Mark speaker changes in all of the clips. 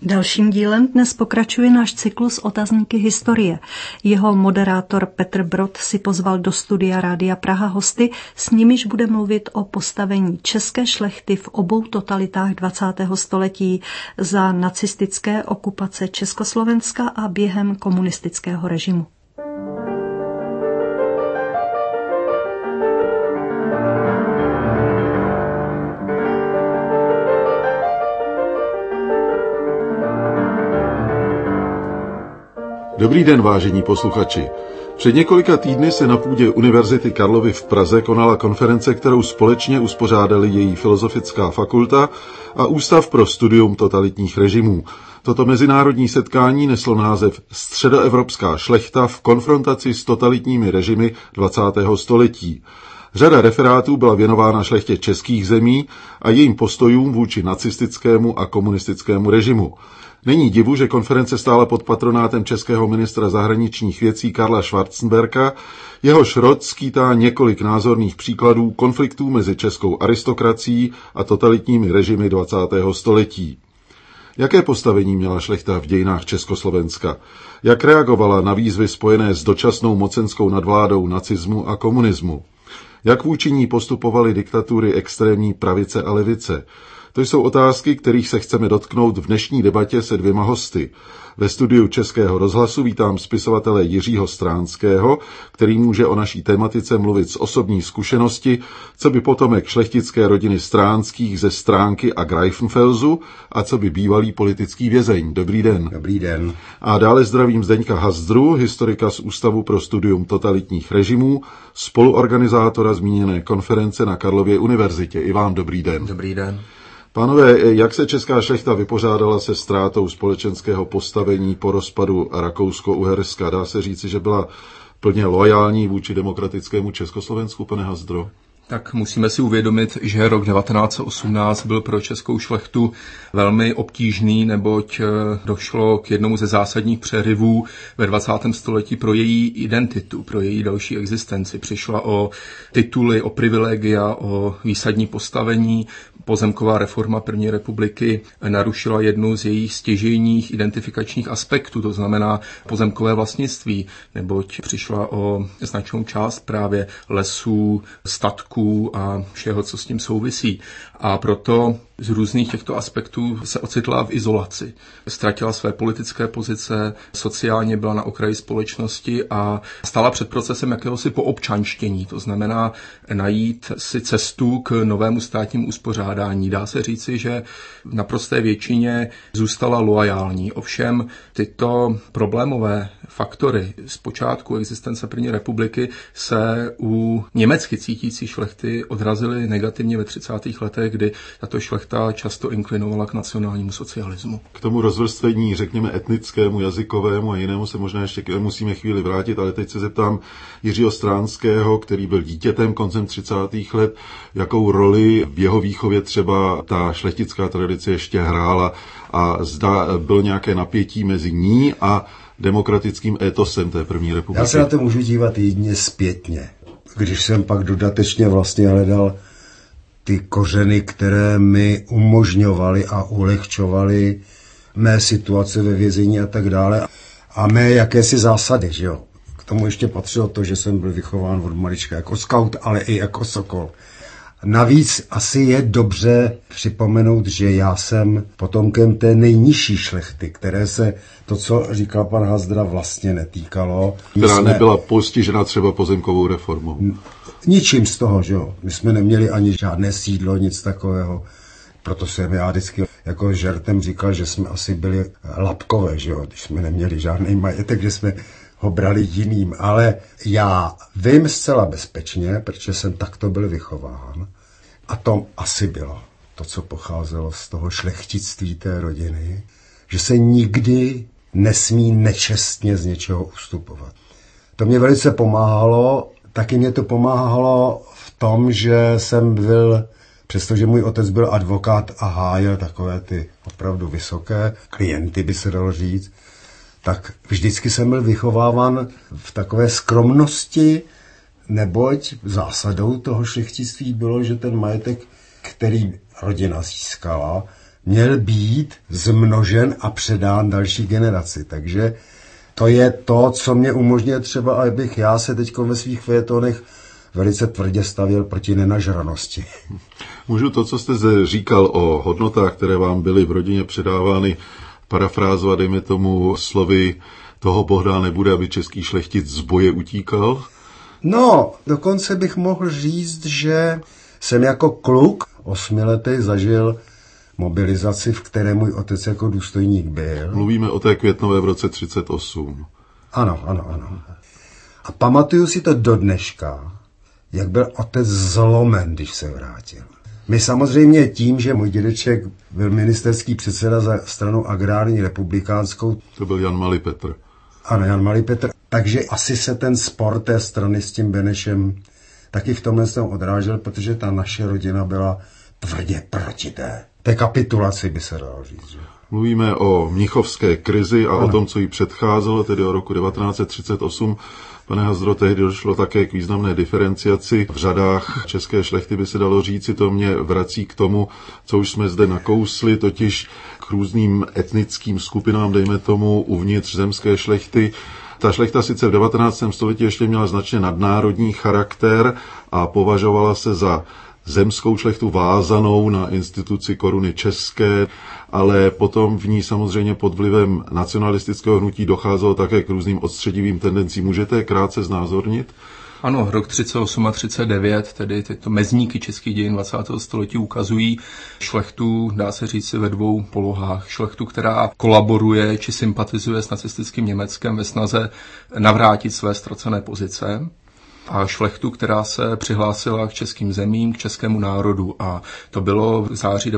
Speaker 1: Dalším dílem dnes pokračuje náš cyklus Otazníky historie. Jeho moderátor Petr Brod si pozval do studia Rádia Praha hosty, s nimiž bude mluvit o postavení české šlechty v obou totalitách 20. století za nacistické okupace Československa a během komunistického režimu.
Speaker 2: Dobrý den, vážení posluchači. Před několika týdny se na půdě Univerzity Karlovy v Praze konala konference, kterou společně uspořádali její Filozofická fakulta a Ústav pro studium totalitních režimů. Toto mezinárodní setkání neslo název Středoevropská šlechta v konfrontaci s totalitními režimy 20. století. Řada referátů byla věnována šlechtě českých zemí a jejím postojům vůči nacistickému a komunistickému režimu. Není divu, že konference stála pod patronátem českého ministra zahraničních věcí Karla Schwarzenberga, jehož rod skýtá několik názorných příkladů konfliktů mezi českou aristokracií a totalitními režimy 20. století. Jaké postavení měla šlechta v dějinách Československa? Jak reagovala na výzvy spojené s dočasnou mocenskou nadvládou nacismu a komunismu? Jak vůči ní postupovaly diktatury extrémní pravice a levice? To jsou otázky, kterých se chceme dotknout v dnešní debatě se dvěma hosty. Ve studiu Českého rozhlasu vítám spisovatele Jiřího Stránského, který může o naší tematice mluvit z osobní zkušenosti, co by potomek šlechtické rodiny Stránských ze Stránky a Greifenfelsu a co by bývalý politický vězeň. Dobrý den.
Speaker 3: Dobrý den.
Speaker 2: A dále zdravím Zdeňka Hazdru, historika z Ústavu pro studium totalitních režimů, spoluorganizátora zmíněné konference na Karlově univerzitě. I vám dobrý den.
Speaker 3: Dobrý den.
Speaker 2: Pánové, jak se česká šlechta vypořádala se ztrátou společenského postavení po rozpadu Rakousko-Uherska? Dá se říci, že byla plně loajální vůči demokratickému Československu, pane Hazdro?
Speaker 4: Tak musíme si uvědomit, že rok 1918 byl pro českou šlechtu velmi obtížný, neboť došlo k jednomu ze zásadních přerivů ve 20. století pro její identitu, pro její další existenci. Přišla o tituly, o privilegia, o výsadní postavení. Pozemková reforma první republiky narušila jednu z jejich stěžejních identifikačních aspektů, to znamená pozemkové vlastnictví, neboť přišla o značnou část právě lesů, statků a všeho, co s tím souvisí. A proto z různých těchto aspektů se ocitla v izolaci. Ztratila své politické pozice, sociálně byla na okraji společnosti a stala před procesem jakéhosi poobčanštění, to znamená najít si cestu k novému státnímu uspořádání. Dá se říci, že v naprosté většině zůstala loajální. Ovšem tyto problémové faktory z počátku existence první republiky se u německy cítící šlechty odrazily negativně ve 30. letech, kdy tato šlechta často inklinovala k nacionálnímu socialismu.
Speaker 2: K tomu rozvrstvení, řekněme, etnickému, jazykovému a jinému se možná ještě musíme chvíli vrátit, ale teď se zeptám Jiřího Stránského, který byl dítětem koncem 30. let, jakou roli v jeho výchově třeba ta šlechtická tradice ještě hrála a zda bylo nějaké napětí mezi ní a demokratickým étosem té první republiky.
Speaker 3: Já se na to můžu dívat jedině zpětně. Když jsem pak dodatečně vlastně hledal ty kořeny, které mi umožňovaly a ulehčovaly mé situace ve vězení a tak dále. A mé jakési zásady, že jo. K tomu ještě patřilo to, že jsem byl vychován od malička jako skaut, ale i jako sokol. Navíc asi je dobře připomenout, že já jsem potomkem té nejnižší šlechty, které se to, co říkal pan Hazdra, vlastně netýkalo.
Speaker 2: Která nebyla postižena třeba pozemkovou reformou.
Speaker 3: Ničím z toho, že jo. My jsme neměli ani žádné sídlo, nic takového. Proto jsem já vždycky jako žertem říkal, že jsme asi byli lapkové, že jo. Když jsme neměli žádný majetek, že jsme ho brali jiným. Ale já vím zcela bezpečně, protože jsem takto byl vychován. A to asi bylo to, co pocházelo z toho šlechtictví té rodiny, že se nikdy nesmí nečestně z něčeho ustupovat. To mě velice pomáhalo. Taky mě to pomáhalo v tom, že jsem byl, přestože můj otec byl advokát a hájil takové ty opravdu vysoké klienty, by se dalo říct, tak vždycky jsem byl vychováván v takové skromnosti, neboť zásadou toho šlechtictví bylo, že ten majetek, který rodina získala, měl být zmnožen a předán další generaci. Takže to je to, co mě umožňuje třeba, abych já se teď ve svých fejetonech velice tvrdě stavěl proti nenažranosti.
Speaker 2: Můžu to, co jste zde říkal o hodnotách, které vám byly v rodině předávány, parafrázovat, dejme tomu, slovy toho Bohdá nebude, aby český šlechtic z boje utíkal?
Speaker 3: No, dokonce bych mohl říct, že jsem jako kluk 8letý zažil mobilizaci, v které můj otec jako důstojník byl.
Speaker 2: Mluvíme o té květnové v roce 38.
Speaker 3: Ano. A pamatuju si to do dneška, jak byl otec zlomen, když se vrátil. My samozřejmě tím, že můj dědeček byl ministerský předseda za stranu agrární republikánskou.
Speaker 2: To byl Jan Malý Petr.
Speaker 3: Ano, Jan Malý Petr. Takže asi se ten spor té strany s tím Benešem taky v tomhle jsem odrážel, protože ta naše rodina byla tvrdě proti té kapitulaci, by se dalo říct. Že?
Speaker 2: Mluvíme o mnichovské krizi a o tom, co jí předcházelo, tedy o roku 1938. Pane Hazdro, tehdy došlo také k významné diferenciaci v řadách české šlechty, by se dalo říci. To mě vrací k tomu, co už jsme zde nakousli, totiž k různým etnickým skupinám, dejme tomu, uvnitř zemské šlechty. Ta šlechta sice v 19. století ještě měla značně nadnárodní charakter a považovala se za zemskou šlechtu vázanou na instituci koruny české, ale potom v ní samozřejmě pod vlivem nacionalistického hnutí docházelo také k různým odstředivým tendencím. Můžete krátce znázornit?
Speaker 4: Ano, rok 38 a 39, tedy tyto mezníky českých dějin 20. století ukazují šlechtu, dá se říct, ve dvou polohách. Šlechtu, která kolaboruje či sympatizuje s nacistickým Německem ve snaze navrátit své ztracené pozice, a šlechtu, která se přihlásila k českým zemím, k českému národu. A to bylo v září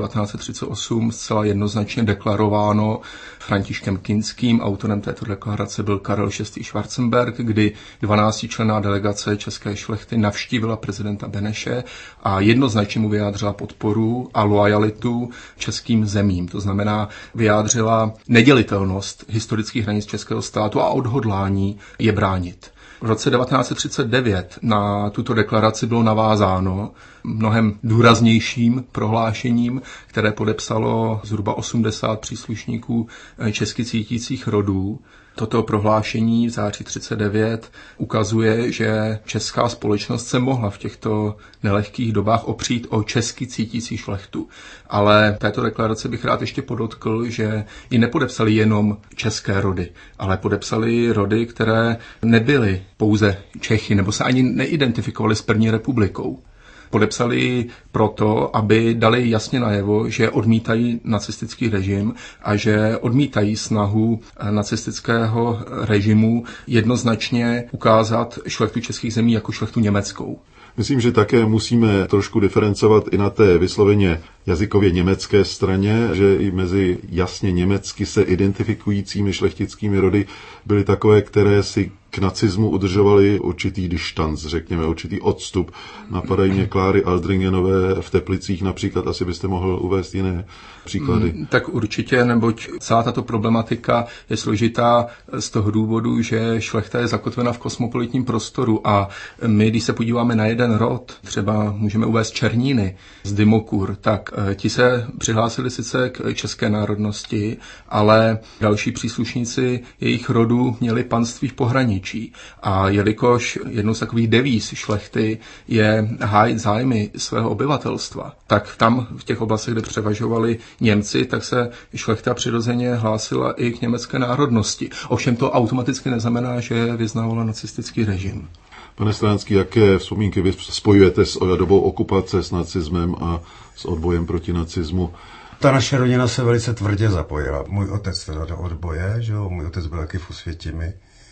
Speaker 4: 1938 zcela jednoznačně deklarováno Františkem Kinským. Autorem této deklarace byl Karel VI. Schwarzenberg, kdy 12členná delegace české šlechty navštívila prezidenta Beneše a jednoznačně mu vyjádřila podporu a loajalitu českým zemím. To znamená, vyjádřila nedělitelnost historických hranic českého státu a odhodlání je bránit. V roce 1939 na tuto deklaraci bylo navázáno mnohem důraznějším prohlášením, které podepsalo zhruba 80 příslušníků česky cítících rodů. Toto prohlášení v září 1939 ukazuje, že česká společnost se mohla v těchto nelehkých dobách opřít o česky cítící šlechtu. Ale v této deklaraci bych rád ještě podotkl, že ji nepodepsali jenom české rody, ale podepsali rody, které nebyly pouze Čechy nebo se ani neidentifikovaly s první republikou. Podepsali proto, aby dali jasně najevo, že odmítají nacistický režim a že odmítají snahu nacistického režimu jednoznačně ukázat šlechtu českých zemí jako šlechtu německou.
Speaker 2: Myslím, že také musíme trošku diferencovat i na té vysloveně jazykově německé straně, že i mezi jasně německy se identifikujícími šlechtickými rody byly takové, které si k nacismu udržovali určitý distanc, řekněme, určitý odstup. Napadají mě Kláry Aldringenové v Teplicích například, asi byste mohl uvést jiné příklady.
Speaker 4: Tak určitě, neboť celá tato problematika je složitá z toho důvodu, že šlechta je zakotvena v kosmopolitním prostoru a my, když se podíváme na jeden rod, třeba můžeme uvést Černíny z Dymokur, tak ti se přihlásili sice k české národnosti, ale další příslušníci jejich rodu měli panství v pohraničí. A jelikož jednou z takových devíz šlechty je hájit zájmy svého obyvatelstva, tak tam v těch oblastech, kde převažovali Němci, tak se šlechta přirozeně hlásila i k německé národnosti. Ovšem to automaticky neznamená, že vyznávala nacistický režim.
Speaker 2: Pane Stránský, jaké vzpomínky vy spojujete s dobou okupace, s nacismem a s odbojem proti nacismu?
Speaker 3: Ta naše rodina se velice tvrdě zapojila. Můj otec teda do odboje, že jo? Můj otec byl taky v Osvětimi,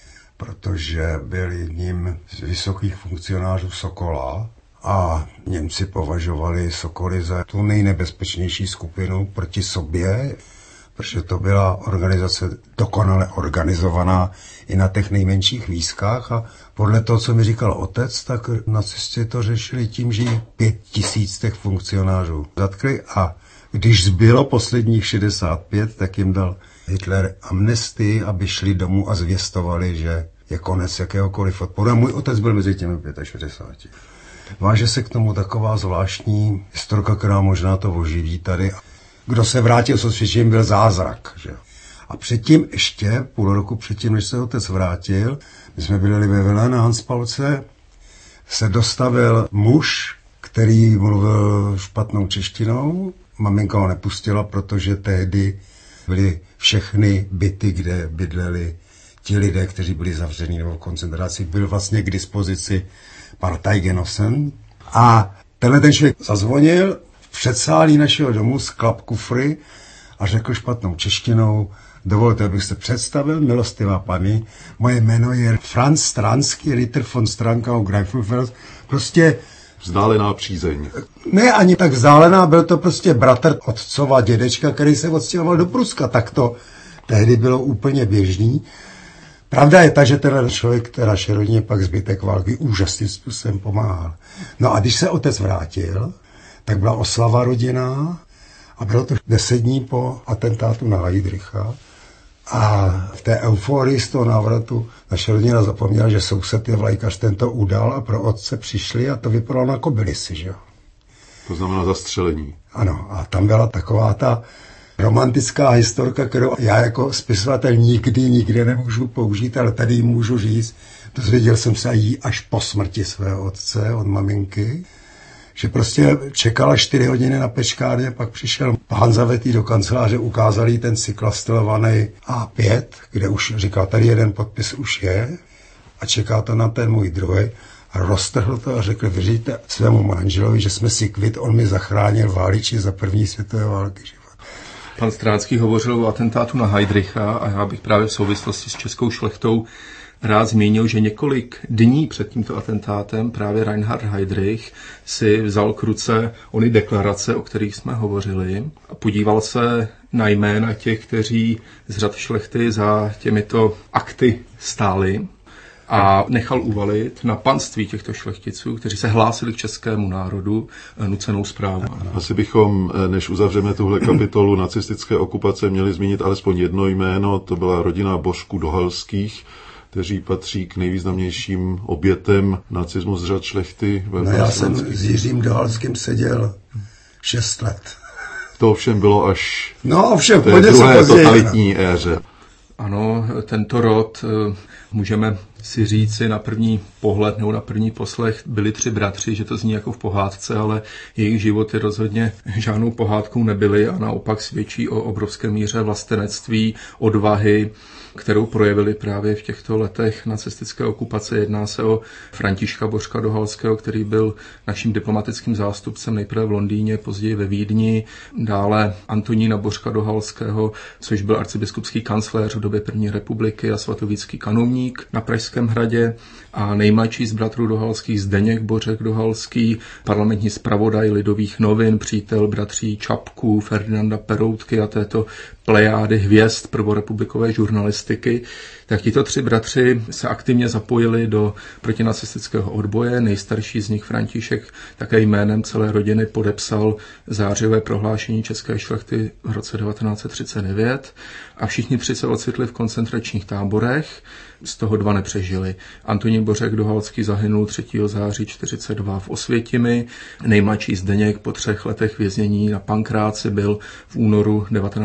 Speaker 3: protože byl jedním z vysokých funkcionářů Sokola a Němci považovali Sokoly za tu nejnebezpečnější skupinu proti sobě, protože to byla organizace dokonale organizovaná i na těch nejmenších výzkách a podle toho, co mi říkal otec, tak nacisti to řešili tím, že 5000 těch funkcionářů zatkli a když zbylo posledních 65, tak jim dal Hitler amnestii, aby šli domů a zvěstovali, že je konec jakéhokoliv odporu. A můj otec byl mezi těmi 65. Váže se k tomu taková zvláštní historka, která možná to oživí tady. kdo se vrátil s osvědčením, byl zázrak. Že? A předtím ještě, půl roku předtím, než se otec vrátil, my jsme byli ve Vile na Hanspalce, se dostavil muž, který mluvil špatnou češtinou. Maminka ho nepustila, protože tehdy byly všechny byty, kde bydleli ti lidé, kteří byli zavření nebo v koncentraci, byl vlastně k dispozici Parteigenossen. A tenhle ten člověk zazvonil v předsálí našeho domu, sklap kufry a řekl špatnou češtinou: dovolte, abych se představil, milostivá paní, moje jméno je Franz Stranský, Ritter von Strankau Greifenfels. Prostě
Speaker 2: vzdálená přízeň.
Speaker 3: Ne ani tak vzdálená, byl to prostě bratr otcova dědečka, který se odstěhoval do Pruska. Tak to tehdy bylo úplně běžný. Pravda je ta, že ten člověk naše rodině pak zbytek války úžasným způsobem pomáhal. No a když se otec vrátil, tak byla oslava rodina a bylo to 10 dní po atentátu na Heydricha. A v té euforii z toho návratu naše rodina zapomněla, že soused je vlajkař, ten to udal a pro otce přišli a to vypadalo na kobylisy, že jo.
Speaker 2: To znamená zastřelení.
Speaker 3: Ano, a tam byla taková ta romantická historka, kterou já jako spisovatel nikdy nemůžu použít, ale tady ji můžu říct. Dozvěděl jsem se jí až po smrti svého otce od maminky, že prostě čekala 4 hodiny na pečkárně, pak přišel pán Zavetý do kanceláře, ukázal jí ten cyklastilovaný A5, kde už říkal, tady jeden podpis už je a čeká to na ten můj druhý. A roztrhl to a řekl: věříte svému manželovi, že jsme si kvit, on mi zachránil váliči za první světové války.
Speaker 4: Pan Stránský hovořil o atentátu na Heydricha a já bych právě v souvislosti s českou šlechtou rád zmínil, že několik dní před tímto atentátem právě Reinhard Heydrich si vzal k ruce ony deklarace, o kterých jsme hovořili, a podíval se na jména těch, kteří z řad šlechty za těmito akty stáli a nechal uvalit na panství těchto šlechticů, kteří se hlásili k českému národu, nucenou správu.
Speaker 2: Asi bychom, než uzavřeme tuhle kapitolu nacistické okupace, měli zmínit alespoň jedno jméno, to byla rodina Bořků Dohalských, kteří patří k nejvýznamnějším obětem nacismu z řad šlechty.
Speaker 3: No já jsem s Jiřím Dohalským seděl 6 let.
Speaker 2: To ovšem bylo až
Speaker 3: v
Speaker 2: té druhé totalitní éře.
Speaker 4: Ano, tento rod, můžeme si říci na první pohled nebo na první poslech, byli 3 bratři, že to zní jako v pohádce, ale jejich životy rozhodně žádnou pohádkou nebyly a naopak svědčí o obrovské míře vlastenectví, odvahy, kterou projevili právě v těchto letech nacistické okupace. Jedná se o Františka Bořka Dohalského, který byl naším diplomatickým zástupcem nejprve v Londýně, později ve Vídni, dále Antonína Bořka Dohalského, což byl arcibiskupský kancléř v době první republiky a svatovícký kanovník na Pražském hradě, a nejmladší z bratrů Dohalských Zdeněk Bořek Dohalský, parlamentní zpravodaj Lidových novin, přítel bratří Čapků, Ferdinanda Peroutky a této plejády hvězd prvorepublikové žurnalistiky, tak tito 3 bratři se aktivně zapojili do protinacistického odboje. Nejstarší z nich, František, také jménem celé rodiny podepsal zářivé prohlášení české šlechty v roce 1939 a všichni 3 se ocitli v koncentračních táborech, z toho 2 nepřežili. Antonín Bořek Dohalský zahynul 3. září 1942 v Osvětimi, nejmladší Zdeněk po 3 letech věznění na Pankráci byl v únoru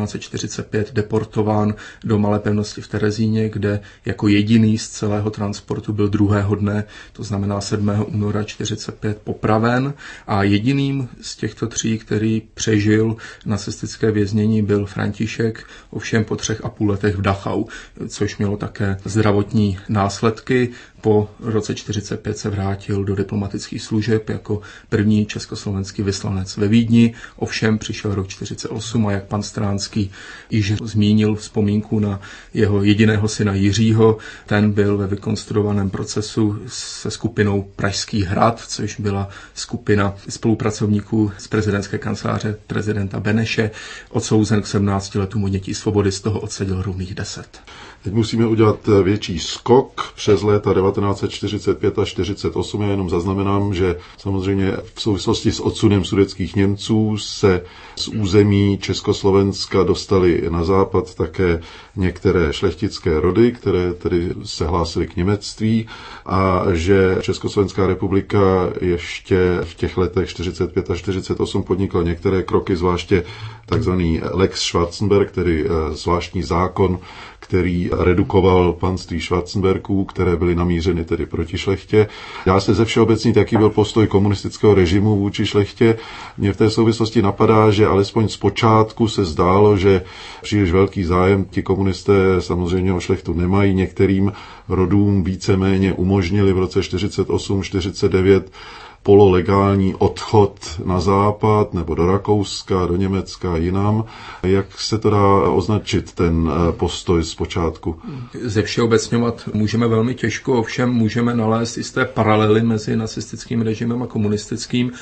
Speaker 4: 1945 deportován do malé pevnosti v Terezíně, kde jako jediný z celého transportu byl druhého dne, to znamená 7. února 1945 popraven, a jediným z těchto 3, který přežil nacistické věznění, byl František, ovšem po 3,5 letech v Dachau, což mělo také zdravotní následky. Po roce 1945 se vrátil do diplomatických služeb jako první československý vyslanec ve Vídni. Ovšem přišel rok 1948 a jak pan Stránský již zmínil vzpomínku na jeho jediného syna Jiřího, ten byl ve vykonstruovaném procesu se skupinou Pražský hrad, což byla skupina spolupracovníků z prezidentské kanceláře prezidenta Beneše, odsouzen k 17 letům odnětí svobody, z toho odseděl rovných 10.
Speaker 2: Teď musíme udělat větší skok přes léta 1945 a 1948. Já jenom zaznamenám, že samozřejmě v souvislosti s odsunem sudetských Němců se z území Československa dostali na západ také některé šlechtické rody, které tedy se hlásily k němectví, a že Československá republika ještě v těch letech 45 a 48 podnikla některé kroky, zvláště takzvaný Lex Schwarzenberg, tedy zvláštní zákon, který redukoval panství Schwarzenbergů, které byly namířeny tedy proti šlechtě. Dá se ze všeobecnit, jaký byl postoj komunistického režimu vůči šlechtě. Mně v té souvislosti napadá, že alespoň zpočátku se zdálo, že příliš velký zájem ti komunisté samozřejmě o šlechtu nemají. Některým rodům víceméně umožnili v roce 48-49 pololegální odchod na západ nebo do Rakouska, do Německa a jinam. Jak se to dá označit, ten postoj zpočátku?
Speaker 4: Ze všeobecňovat můžeme velmi těžko, ovšem můžeme nalézt jisté paralely mezi nacistickým režimem a komunistickým,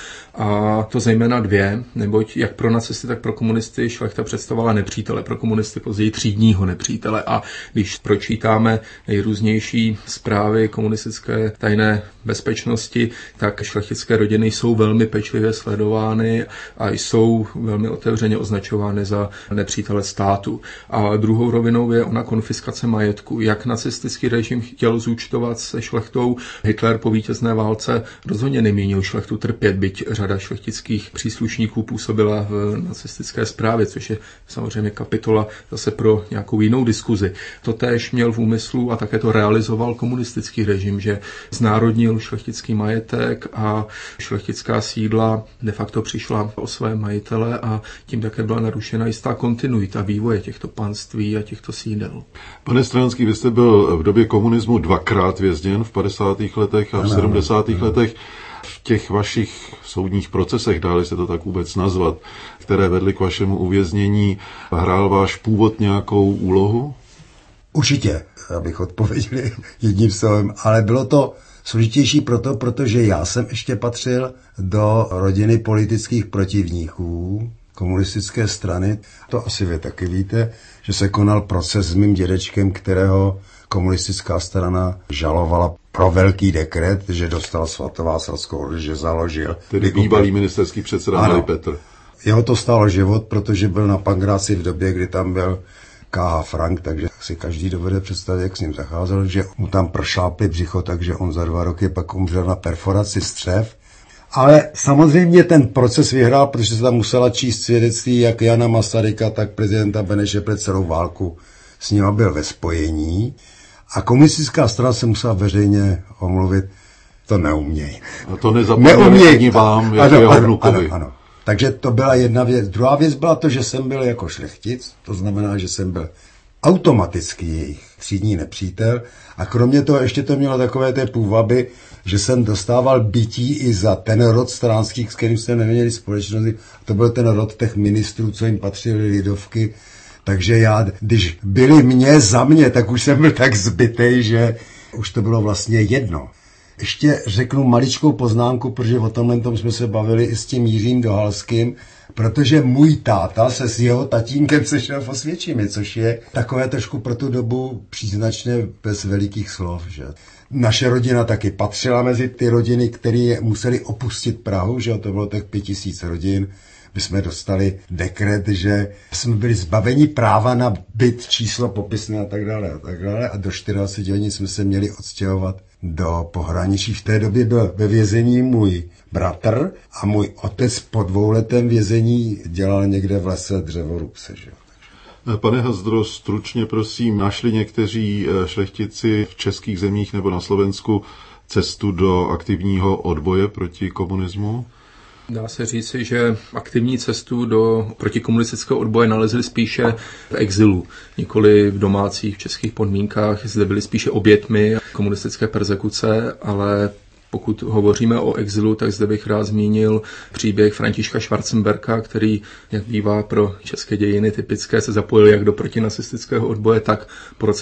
Speaker 4: a to zejména dvě, neboť jak pro nacisty, tak pro komunisty šlechta představovala nepřítele, pro komunisty později třídního nepřítele, a když pročítáme nejrůznější zprávy komunistické tajné bezpečnosti, tak šlechtické rodiny jsou velmi pečlivě sledovány a jsou velmi otevřeně označovány za nepřítele státu. A druhou rovinou je ona konfiskace majetku. Jak nacistický režim chtěl zúčtovat se šlechtou, Hitler po vítězné válce rozhodně nemínil šlechtu trpět, byť řada šlechtických příslušníků působila v nacistické správě, což je samozřejmě kapitola zase pro nějakou jinou diskuzi. To též měl v úmyslu a také to realizoval komunistický režim, že znárodnil šlechtický majetek a šlechtická sídla de facto přišla o své majitele a tím také byla narušena jistá kontinuita vývoje těchto panství a těchto sídel.
Speaker 2: Pane Stranský, vy jste byl v době komunismu dvakrát vězněn, v 50. letech a v 70. letech. V těch vašich soudních procesech, dále se to tak vůbec nazvat, které vedly k vašemu uvěznění, hrál váš původ nějakou úlohu?
Speaker 3: Určitě, abych odpověděl jedním slovem, ale bylo to složitější protože já jsem ještě patřil do rodiny politických protivníků komunistické strany. To asi vy taky víte, že se konal proces s mým dědečkem, kterého komunistická strana žalovala pro velký dekret, že dostal svatováclavskou ordu, že založil.
Speaker 2: Tedy bývalý ministerský předseda Malý Petr.
Speaker 3: Jeho to stálo život, protože byl na Pangráci v době, kdy tam byl K.H. Frank, takže si každý dovede představit, jak s ním zacházel, že mu tam prošlápli břicho, takže on za 2 roky pak umřel na perforaci střev. Ale samozřejmě ten proces vyhrál, protože se tam musela číst svědectví jak Jana Masaryka, tak prezidenta Beneše před celou válku. S nima byl ve spojení a komunistická strana se musela veřejně omluvit. To neumějí.
Speaker 2: A to nezapomněli ani vám, jako jeho vnukovi.
Speaker 3: Ano. Takže to byla jedna věc. Druhá věc byla to, že jsem byl jako šlechtic, to znamená, že jsem byl automaticky jejich třídní nepřítel a kromě toho ještě to mělo takové té půvaby, že jsem dostával bytí i za ten rod Stránských, s kterým jsme neměli společnosti. To byl ten rod těch ministrů, co jim patřily lidovky. Takže já, když byli mě za mě, tak už jsem byl tak zbytej, že už to bylo vlastně jedno. Ještě řeknu maličkou poznámku, protože o tomhle tom jsme se bavili i s tím Jiřím Dohalským, protože můj táta se s jeho tatínkem sešel v Osvětimi, což je takové trošku pro tu dobu příznačné bez velikých slov. Že? Naše rodina taky patřila mezi ty rodiny, které museli opustit Prahu, že to bylo tak 5000 rodin. My jsme dostali dekret, že jsme byli zbaveni práva na byt, číslo popisné a tak dále. A do 24 hodin jsme se měli odstěhovat do pohraničí. V té době byl ve vězení můj bratr a můj otec po 2letém vězení dělal někde v lese dřevorubce. Že?
Speaker 2: Pane Hazdro, stručně prosím, našli někteří šlechtici v českých zemích nebo na Slovensku cestu do aktivního odboje proti komunismu?
Speaker 4: Dá se říci, že aktivní cestu do protikomunistického odboje nalezli spíše v exilu, nikoli v domácích v českých podmínkách. Zde byli spíše oběťmi komunistické perzekuce, ale pokud hovoříme o exilu, tak zde bych rád zmínil příběh Františka Schwarzenberga, který, jak bývá pro české dějiny typické, se zapojil jak do protinacistického odboje, tak po roce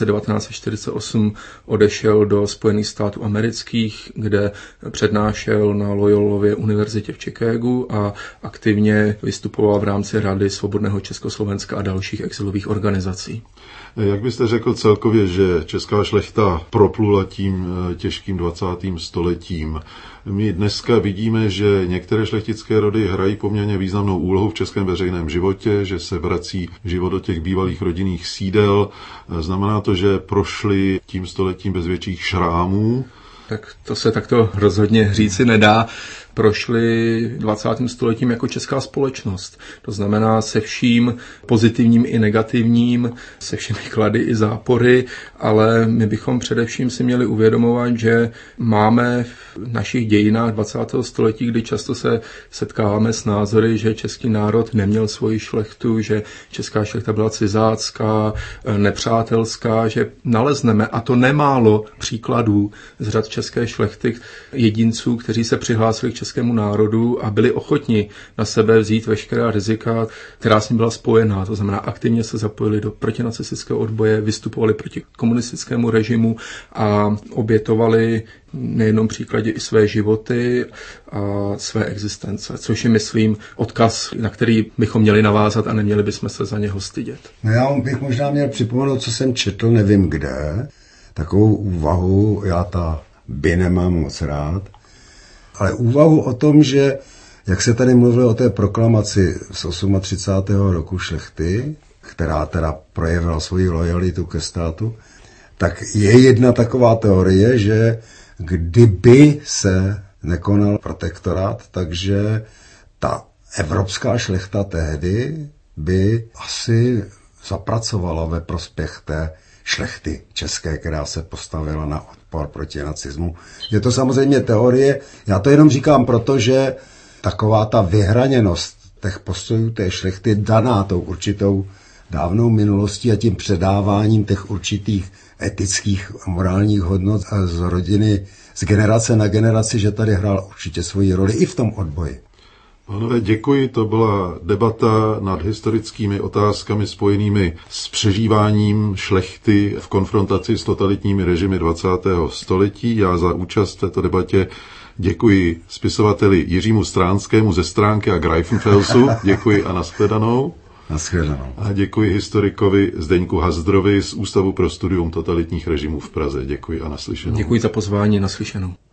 Speaker 4: 1948 odešel do Spojených států amerických, kde přednášel na Loyolově univerzitě v Chicagu a aktivně vystupoval v rámci Rady svobodného Československa a dalších exilových organizací.
Speaker 2: Jak byste řekl celkově, že česká šlechta proplula tím těžkým 20. stoletím? My dneska vidíme, že některé šlechtické rody hrají poměrně významnou úlohu v českém veřejném životě, že se vrací život do těch bývalých rodinných sídel. Znamená to, že prošli tím stoletím bez větších šrámů?
Speaker 4: Tak to se takto rozhodně říci nedá. prošli 20. stoletím jako česká společnost. To znamená se vším pozitivním i negativním, se všemi klady i zápory, ale my bychom především si měli uvědomovat, že máme v našich dějinách 20. století, kdy často se setkáváme s názory, že český národ neměl svoji šlechtu, že česká šlechta byla cizácká, nepřátelská, že nalezneme, a to nemálo příkladů z řad české šlechty, jedinců, kteří se přihlásili k českému národu a byli ochotni na sebe vzít veškerá rizika, která s ním byla spojená. To znamená, aktivně se zapojili do protinacistického odboje, vystupovali proti komunistickému režimu a obětovali nejenom příkladě i své životy a své existence, což je, myslím, odkaz, na který bychom měli navázat a neměli bychom se za něho stydět.
Speaker 3: No já bych možná měl připomenout, co jsem četl, nevím kde, takovou úvahu, já ta by nemám moc rád, ale úvahu o tom, že jak se tady mluvilo o té proklamaci z 38. roku šlechty, která teda projevila svoji lojalitu ke státu, tak je jedna taková teorie, že kdyby se nekonal protektorát, takže ta evropská šlechta tehdy by asi zapracovala ve prospěch té šlechty české, která se postavila na odpor proti nacismu. Je to samozřejmě teorie, já to jenom říkám proto, že taková ta vyhraněnost těch postojů té šlechty daná tou určitou dávnou minulostí a tím předáváním těch určitých etických a morálních hodnot z rodiny, z generace na generaci, že tady hrál určitě svoji roli i v tom odboji.
Speaker 2: Pánové, děkuji. To byla debata nad historickými otázkami spojenými s přežíváním šlechty v konfrontaci s totalitními režimy 20. století. Já za účast v této debatě děkuji spisovateli Jiřímu Stránskému ze Stránky a Greifenfelsu. Děkuji a nashledanou.
Speaker 3: Nashledanou.
Speaker 2: A děkuji historikovi Zdeňku Hazdrovi z Ústavu pro studium totalitních režimů v Praze. Děkuji a naslyšenou.
Speaker 4: Děkuji za pozvání, naslyšenou.